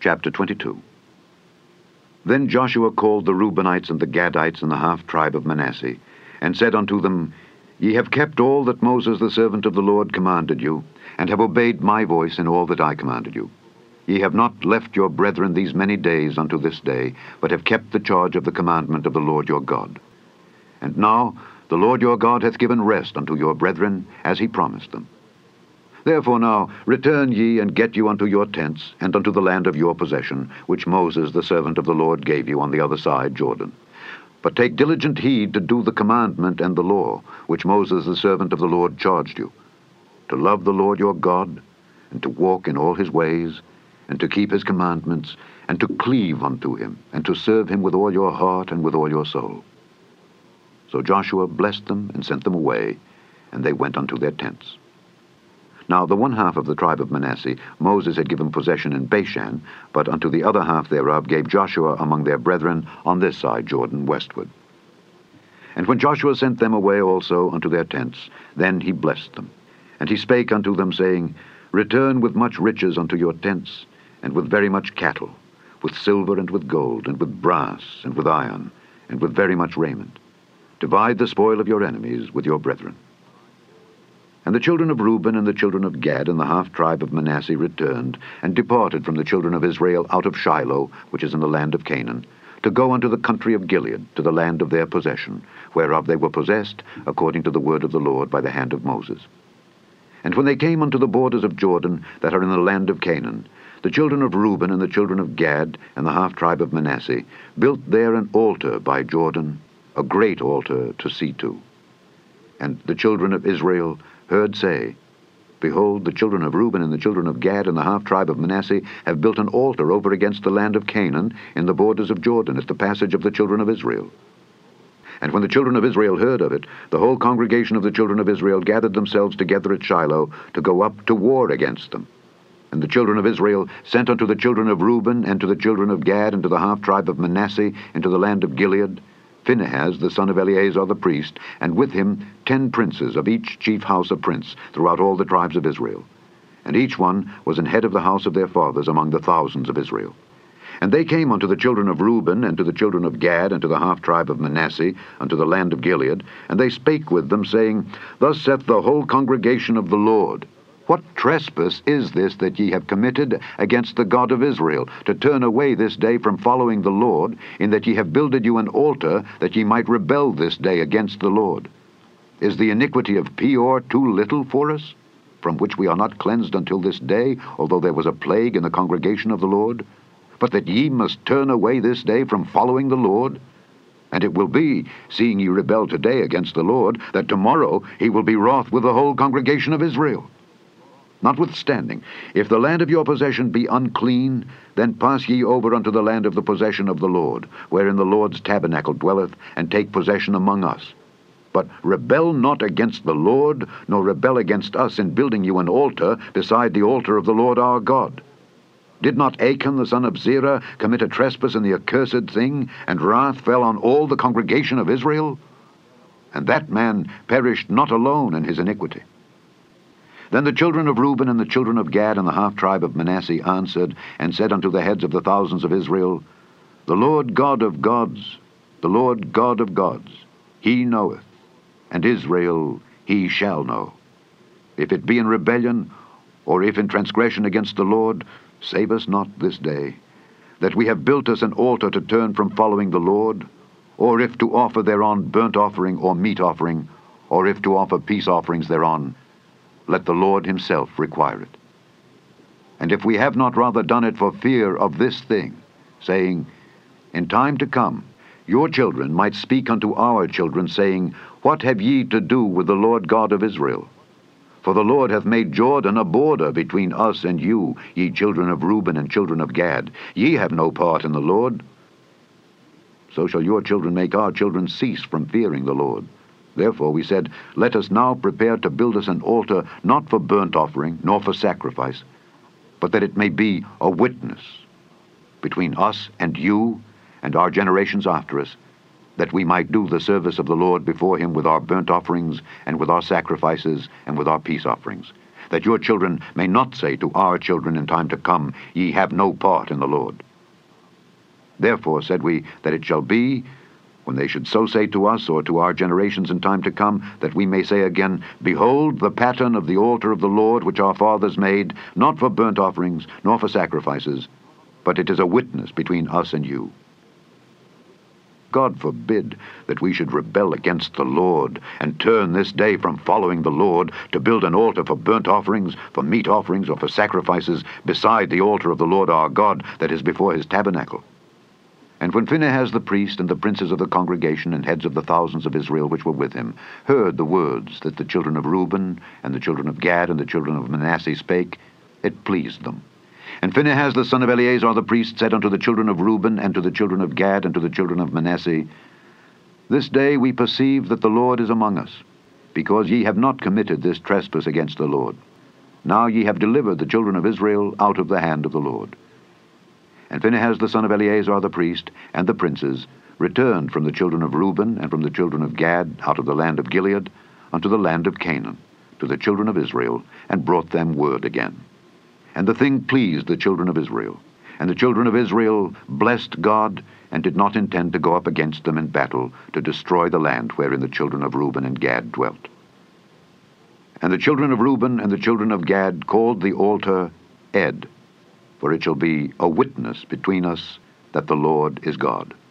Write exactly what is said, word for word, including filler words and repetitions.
Chapter twenty-two. Then Joshua called the Reubenites and the Gadites and the half-tribe of Manasseh, and said unto them, Ye have kept all that Moses the servant of the Lord commanded you, and have obeyed my voice in all that I commanded you. Ye have not left your brethren these many days unto this day, but have kept the charge of the commandment of the Lord your God. And now the Lord your God hath given rest unto your brethren, as he promised them. Therefore now return ye, and get you unto your tents, and unto the land of your possession, which Moses the servant of the Lord gave you on the other side Jordan. But take diligent heed to do the commandment and the law, which Moses the servant of the Lord charged you, to love the Lord your God, and to walk in all his ways, and to keep his commandments, and to cleave unto him, and to serve him with all your heart and with all your soul. So Joshua blessed them, and sent them away, and they went unto their tents. Now the one half of the tribe of Manasseh Moses had given possession in Bashan, but unto the other half thereof gave Joshua among their brethren on this side Jordan westward. And when Joshua sent them away also unto their tents, then he blessed them. And he spake unto them, saying, Return with much riches unto your tents, and with very much cattle, with silver and with gold, and with brass, and with iron, and with very much raiment. Divide the spoil of your enemies with your brethren. And the children of Reuben and the children of Gad and the half-tribe of Manasseh returned, and departed from the children of Israel out of Shiloh, which is in the land of Canaan, to go unto the country of Gilead, to the land of their possession, whereof they were possessed, according to the word of the Lord by the hand of Moses. And when they came unto the borders of Jordan, that are in the land of Canaan, the children of Reuben and the children of Gad and the half-tribe of Manasseh built there an altar by Jordan, a great altar to see to. And the children of Israel heard say, Behold, the children of Reuben and the children of Gad and the half-tribe of Manasseh have built an altar over against the land of Canaan in the borders of Jordan at the passage of the children of Israel. And when the children of Israel heard of it, the whole congregation of the children of Israel gathered themselves together at Shiloh to go up to war against them. And the children of Israel sent unto the children of Reuben and to the children of Gad and to the half-tribe of Manasseh into the land of Gilead, Phinehas, the son of Eleazar the priest, and with him ten princes, of each chief house a prince, throughout all the tribes of Israel. And each one was an head of the house of their fathers among the thousands of Israel. And they came unto the children of Reuben, and to the children of Gad, and to the half-tribe of Manasseh, unto the land of Gilead, and they spake with them, saying, Thus saith the whole congregation of the Lord, What trespass is this that ye have committed against the God of Israel, to turn away this day from following the Lord, in that ye have builded you an altar, that ye might rebel this day against the Lord? Is the iniquity of Peor too little for us, from which we are not cleansed until this day, although there was a plague in the congregation of the Lord? But that ye must turn away this day from following the Lord? And it will be, seeing ye rebel today against the Lord, that tomorrow he will be wroth with the whole congregation of Israel. Notwithstanding, if the land of your possession be unclean, then pass ye over unto the land of the possession of the Lord, wherein the Lord's tabernacle dwelleth, and take possession among us. But rebel not against the Lord, nor rebel against us in building you an altar beside the altar of the Lord our God. Did not Achan the son of Zerah commit a trespass in the accursed thing, and wrath fell on all the congregation of Israel? And that man perished not alone in his iniquity. Then the children of Reuben and the children of Gad and the half-tribe of Manasseh answered, and said unto the heads of the thousands of Israel, The Lord God of gods, the Lord God of gods, he knoweth, and Israel he shall know. If it be in rebellion, or if in transgression against the Lord, save us not this day, that we have built us an altar to turn from following the Lord, or if to offer thereon burnt offering or meat offering, or if to offer peace offerings thereon, let the Lord himself require it. And if we have not rather done it for fear of this thing, saying, In time to come, your children might speak unto our children, saying, What have ye to do with the Lord God of Israel? For the Lord hath made Jordan a border between us and you, ye children of Reuben and children of Gad. Ye have no part in the Lord. So shall your children make our children cease from fearing the Lord. Therefore we said, Let us now prepare to build us an altar, not for burnt offering, nor for sacrifice, but that it may be a witness between us and you and our generations after us, that we might do the service of the Lord before him with our burnt offerings, and with our sacrifices, and with our peace offerings. that your children may not say to our children in time to come, Ye have no part in the Lord. Therefore said we, that it shall be, when they should so say to us or to our generations in time to come, that we may say again, Behold the pattern of the altar of the Lord, which our fathers made, not for burnt offerings, nor for sacrifices, but it is a witness between us and you. God forbid that we should rebel against the Lord, and turn this day from following the Lord to build an altar for burnt offerings, for meat offerings, or for sacrifices, beside the altar of the Lord our God that is before his tabernacle. And when Phinehas the priest and the princes of the congregation and heads of the thousands of Israel which were with him heard the words that the children of Reuben and the children of Gad and the children of Manasseh spake, it pleased them. And Phinehas the son of Eleazar the priest said unto the children of Reuben and to the children of Gad and to the children of Manasseh, This day we perceive that the Lord is among us, because ye have not committed this trespass against the Lord. Now ye have delivered the children of Israel out of the hand of the Lord. And Phinehas the son of Eleazar the priest, and the princes, returned from the children of Reuben and from the children of Gad out of the land of Gilead unto the land of Canaan, to the children of Israel, and brought them word again. And the thing pleased the children of Israel. And the children of Israel blessed God, and did not intend to go up against them in battle, to destroy the land wherein the children of Reuben and Gad dwelt. And the children of Reuben and the children of Gad called the altar Ed, for it shall be a witness between us that the Lord is God.